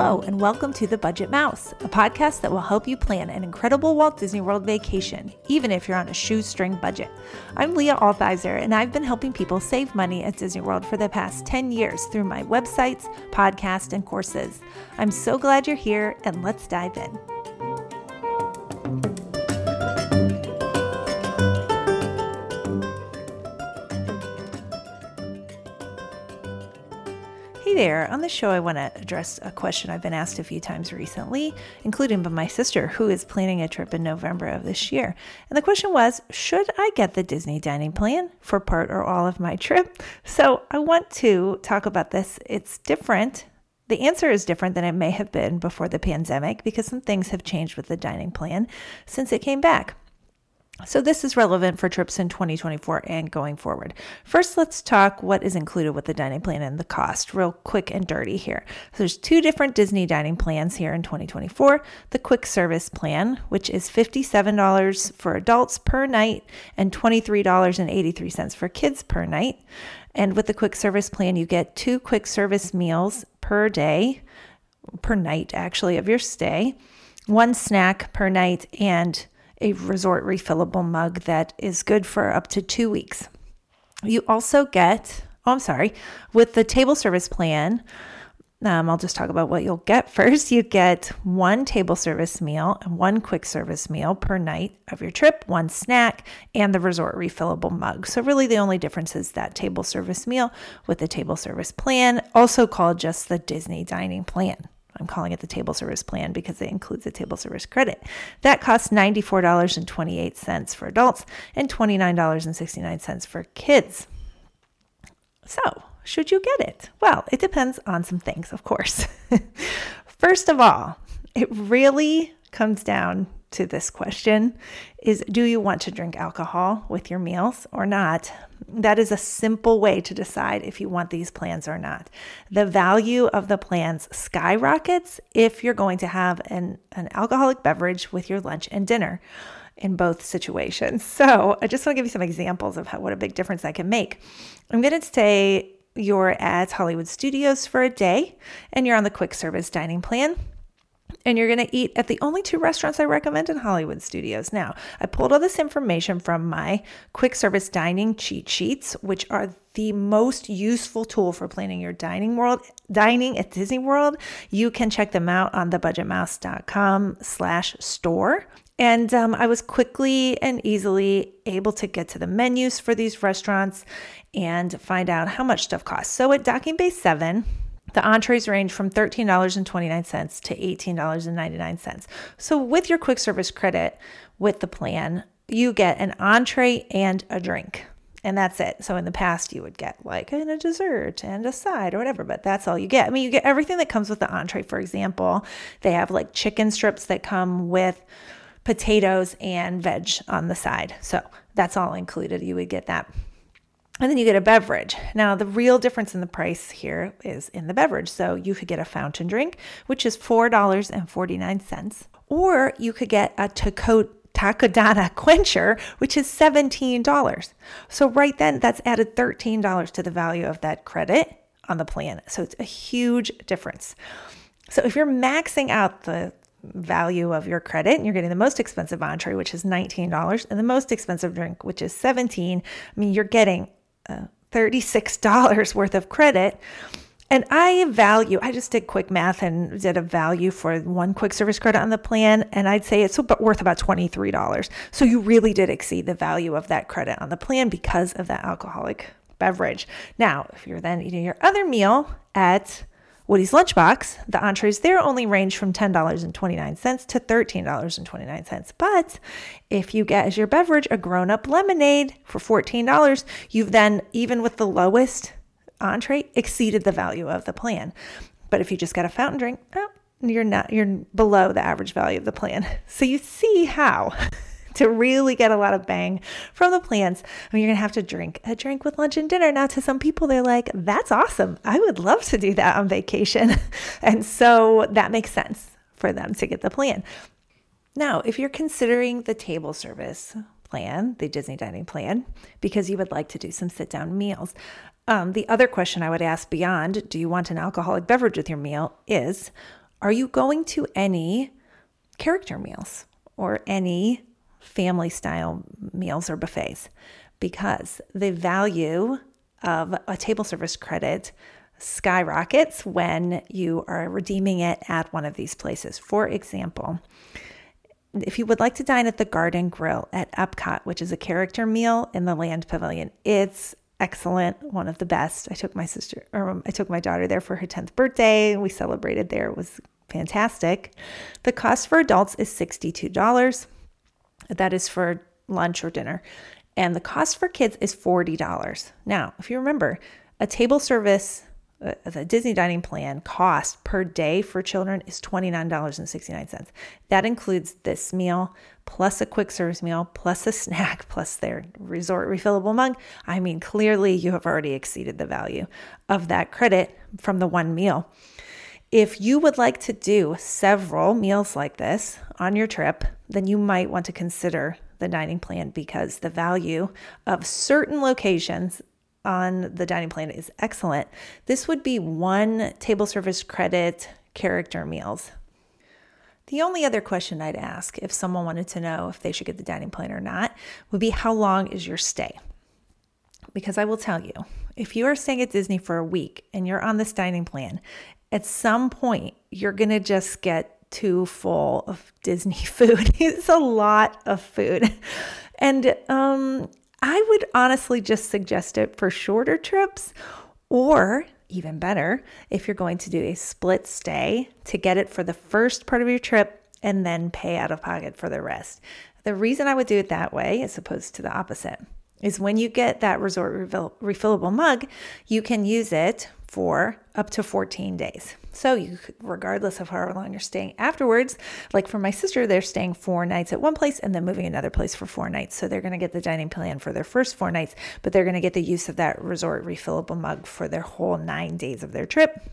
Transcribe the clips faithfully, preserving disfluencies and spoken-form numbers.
Hello, and welcome to The Budget Mouse, a podcast that will help you plan an incredible Walt Disney World vacation, even if you're on a shoestring budget. I'm Leah Althizer, and I've been helping people save money at Disney World for the past ten years through my websites, podcasts, and courses. I'm so glad you're here, and let's dive in. Hey there, on the show I want to address a question I've been asked a few times recently, including by my sister who is planning a trip in November of this year. And the question was, should I get the Disney dining plan for part or all of my trip? So I want to talk about this. It's different. The answer is different than it may have been before the pandemic because some things have changed with the dining plan since it came back. So this is relevant for trips in twenty twenty-four and going forward. First, let's talk what is included with the dining plan and the cost, real quick and dirty here. So there's two different Disney dining plans here in twenty twenty-four. The quick service plan, which is fifty-seven dollars for adults per night and twenty-three dollars and eighty-three cents for kids per night. And with the quick service plan, you get two quick service meals per day, per night actually, of your stay, one snack per night, and a resort refillable mug that is good for up to two weeks. You also get, oh, I'm sorry, with the table service plan, um, I'll just talk about what you'll get first. You get one table service meal and one quick service meal per night of your trip, one snack, and the resort refillable mug. So really the only difference is that table service meal with the table service plan, also called just the Disney dining plan. I'm calling it the table service plan because it includes a table service credit. That costs ninety-four dollars and twenty-eight cents for adults and twenty-nine dollars and sixty-nine cents for kids. So, should you get it? Well, it depends on some things, of course. First of all, it really comes down to this question is, do you want to drink alcohol with your meals or not? That is a simple way to decide if you want these plans or not. The value of the plans skyrockets if you're going to have an, an alcoholic beverage with your lunch and dinner in both situations. So I just want to give you some examples of how, what a big difference that can make. I'm going to say you're at Hollywood Studios for a day and you're on the quick service dining plan. And you're going to eat at the only two restaurants I recommend in Hollywood Studios. Now, I pulled all this information from my quick service dining cheat sheets, which are the most useful tool for planning your dining world, dining at Disney World. You can check them out on thebudgetmouse.com slash store. And um, I was quickly and easily able to get to the menus for these restaurants and find out how much stuff costs. So at Docking Bay seven, the entrees range from thirteen dollars and twenty-nine cents to eighteen dollars and ninety-nine cents. So with your quick service credit with the plan, you get an entree and a drink. And that's it. So in the past, you would get like a dessert and a side or whatever, but that's all you get. I mean, you get everything that comes with the entree. For example, they have like chicken strips that come with potatoes and veg on the side. So that's all included. You would get that. And then you get a beverage. Now, the real difference in the price here is in the beverage. So you could get a fountain drink, which is four dollars and forty-nine cents, or you could get a taco, Takodana quencher, which is seventeen dollars. So right then, that's added thirteen dollars to the value of that credit on the plan. So it's a huge difference. So if you're maxing out the value of your credit and you're getting the most expensive entree, which is nineteen dollars, and the most expensive drink, which is seventeen dollars, I mean, you're getting Uh, thirty-six dollars worth of credit. And I value, I just did quick math and did a value for one quick service credit on the plan. And I'd say it's worth about twenty-three dollars. So you really did exceed the value of that credit on the plan because of that alcoholic beverage. Now, if you're then eating your other meal at Woody's Lunchbox, the entrees there only range from ten dollars and twenty-nine cents to thirteen dollars and twenty-nine cents. But if you get as your beverage a grown-up lemonade for fourteen dollars, you've then, even with the lowest entree, exceeded the value of the plan. But if you just got a fountain drink, oh, you're not, you're below the average value of the plan. So you see how to really get a lot of bang from the plans, I mean, you're going to have to drink a drink with lunch and dinner. Now, to some people, they're like, that's awesome. I would love to do that on vacation. And so that makes sense for them to get the plan. Now, if you're considering the table service plan, the Disney dining plan, because you would like to do some sit-down meals, um, the other question I would ask beyond, do you want an alcoholic beverage with your meal, is, Are you going to any character meals or any family style meals or buffets? Because the value of a table service credit skyrockets when you are redeeming it at one of these places. For example, if you would like to dine at the Garden Grill at Epcot, which is a character meal in the Land Pavilion, it's excellent, one of the best. I took my sister, or I took my daughter there for her tenth birthday. We celebrated there. It was fantastic. The cost for adults is sixty-two dollars. That is for lunch or dinner. And the cost for kids is forty dollars. Now, if you remember, a table service, uh, the Disney dining plan cost per day for children is twenty-nine dollars and sixty-nine cents. That includes this meal, plus a quick service meal, plus a snack, plus their resort refillable mug. I mean, clearly you have already exceeded the value of that credit from the one meal. If you would like to do several meals like this on your trip, then you might want to consider the dining plan, because the value of certain locations on the dining plan is excellent. This would be one table service credit character meals. The only other question I'd ask if someone wanted to know if they should get the dining plan or not would be, how long is your stay? Because I will tell you, if you are staying at Disney for a week and you're on this dining plan, at some point you're going to just get too full of Disney food. It's a lot of food. And um, I would honestly just suggest it for shorter trips, or even better, if you're going to do a split stay, to get it for the first part of your trip and then pay out of pocket for the rest. The reason I would do it that way, as opposed to the opposite, is when you get that resort refill- refillable mug, you can use it for up to fourteen days. So you could, regardless of how long you're staying afterwards, like for my sister, they're staying four nights at one place and then moving another place for four nights. So they're going to get the dining plan for their first four nights, but they're going to get the use of that resort refillable mug for their whole nine days of their trip.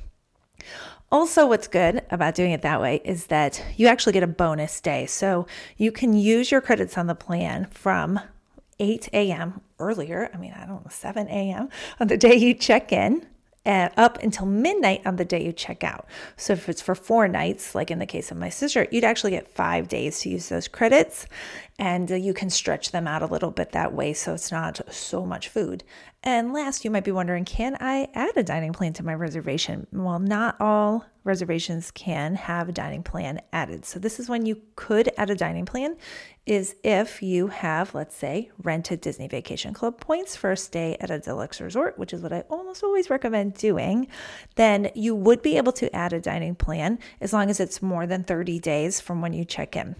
Also, what's good about doing it that way is that you actually get a bonus day. So you can use your credits on the plan from eight a.m. earlier, I mean, I don't know, seven a.m. on the day you check in, Uh, up until midnight on the day you check out. So if it's for four nights, like in the case of my sister, you'd actually get five days to use those credits, and uh, you can stretch them out a little bit that way so it's not so much food. And last, you might be wondering, can I add a dining plan to my reservation? Well, not all reservations can have a dining plan added. So this is when you could add a dining plan, is if you have, let's say, rented Disney Vacation Club points for a stay at a deluxe resort, which is what I almost always recommend doing, then you would be able to add a dining plan as long as it's more than thirty days from when you check in.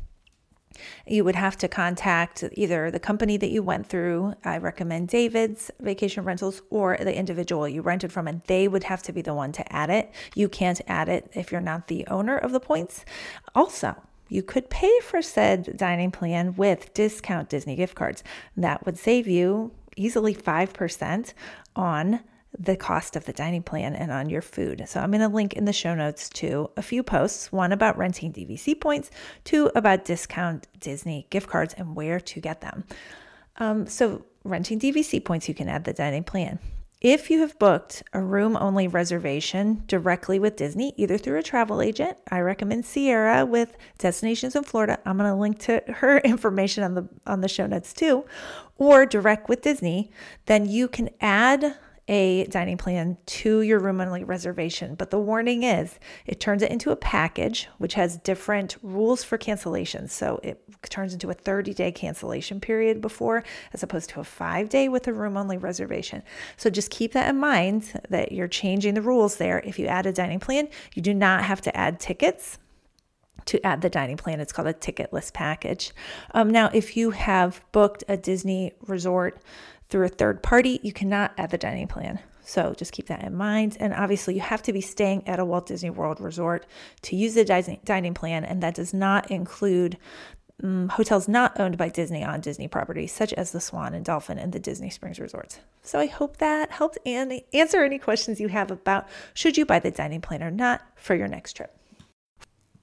You would have to contact either the company that you went through, I recommend David's Vacation Rentals, or the individual you rented from, and they would have to be the one to add it. You can't add it if you're not the owner of the points. Also, you could pay for said dining plan with discount Disney gift cards. That would save you easily five percent on the cost of the dining plan and on your food. So I'm going to link in the show notes to a few posts, one about renting D V C points, two about discount Disney gift cards and where to get them. Um, so renting D V C points, you can add the dining plan. If you have booked a room-only reservation directly with Disney, either through a travel agent, I recommend Sierra with Destinations in Florida. I'm going to link to her information on the on the show notes too, or direct with Disney, then you can add a dining plan to your room-only reservation. But the warning is it turns it into a package, which has different rules for cancellation. So it turns into a thirty-day cancellation period before, as opposed to a five-day with a room-only reservation. So just keep that in mind, that you're changing the rules there. If you add a dining plan, you do not have to add tickets to add the dining plan. It's called a ticketless package. Um, now, if you have booked a Disney resort through a third party, you cannot add the dining plan. So just keep that in mind. And obviously you have to be staying at a Walt Disney World resort to use the dining plan. And that does not include um, hotels not owned by Disney on Disney properties, such as the Swan and Dolphin and the Disney Springs resorts. So I hope that helped answer any questions you have about should you buy the dining plan or not for your next trip.